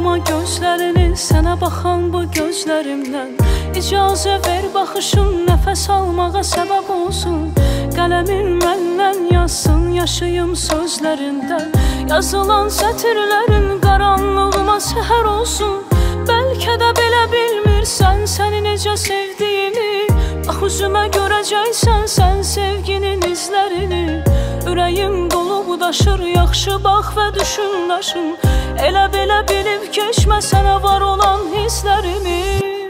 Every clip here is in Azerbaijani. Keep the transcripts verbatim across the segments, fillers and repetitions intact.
Ayırma gözlərini sənə baxan bu gözlərimdən. İcazə ver baxışın nəfəs almağa səbəb olsun. Qələmin məndən yazsın yaşayım sözlərində. Yazılan sətirlərin qaranlığıma səhər olsun. Bəlkə də belə bilmirsən səni necə sevdiyimi. Bax üzümə görəcəksən sən sevginin izlərini. Ürəyim dolu daşır, yaxşı bax və düşün daşın. Elə belə bilib keçmə sənə var olan hisslərimi.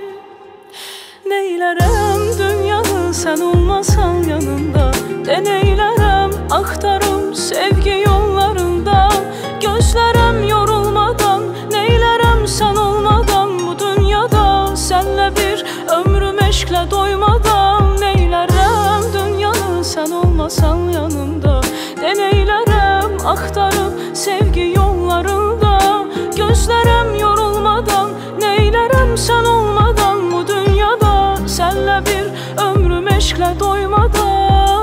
Neylərəm dünyanı sən olmasan yanında. De neylərəm axtarım sevgi yollarında. Gözlərəm yorulmadan, neylərəm sən olmadan. Bu dünyada sənlə bir ömrüm eşqlə doymadan. Neylərəm dünyanı sən olmasan yanında. De neylərəm axtarım sevgi yollarında. Gözlərəm yorulmadan, neylərəm sən olmadan. Bu dünyada sənlə bir ömrüm eşqlə doymadan.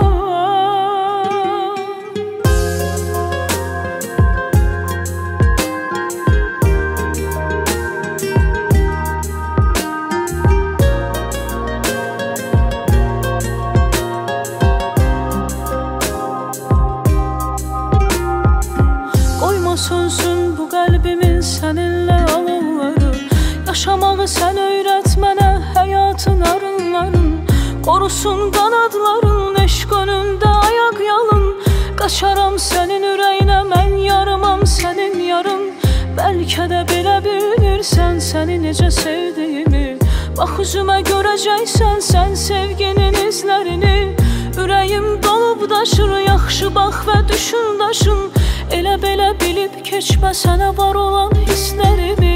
Sönsün bu qəlbimin səninlə alovları. Yaşamağı sən öyrət mənə həyatın arınların. Qorusun qanadların eşq önündə ayaq yalın. Qaçaram sənin ürəyinə mən yarımam sənin yarım. Bəlkə də belə bilirsən səni necə sevdiyimi. Bax üzümə görəcəksən sən sevginin izlərini. Ürəyim dolub daşır, yaxşı bax və düşün daşın. Elə belə bilib keçmə sənə var olan hisslərimi.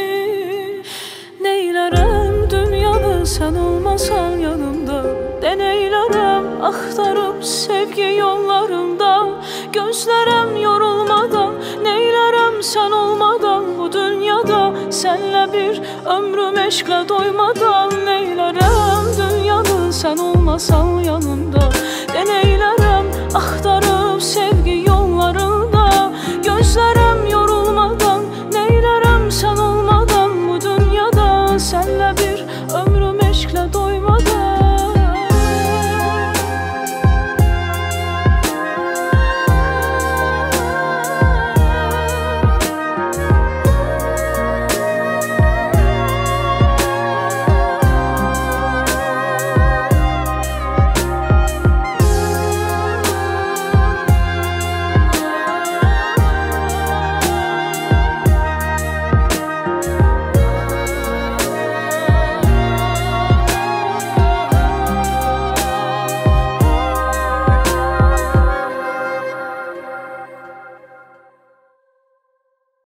Neylərəm dünyanı sən olmasan yanımda. De neylərəm axtarıb sevgi yollarında. Gözlərəm yorulmadan, neylərəm sən olmadan. Bu dünyada sənlə bir ömrüm eşqlə doymadan. Neylərəm dünyanı sən olmasan yanımda. De neylərəm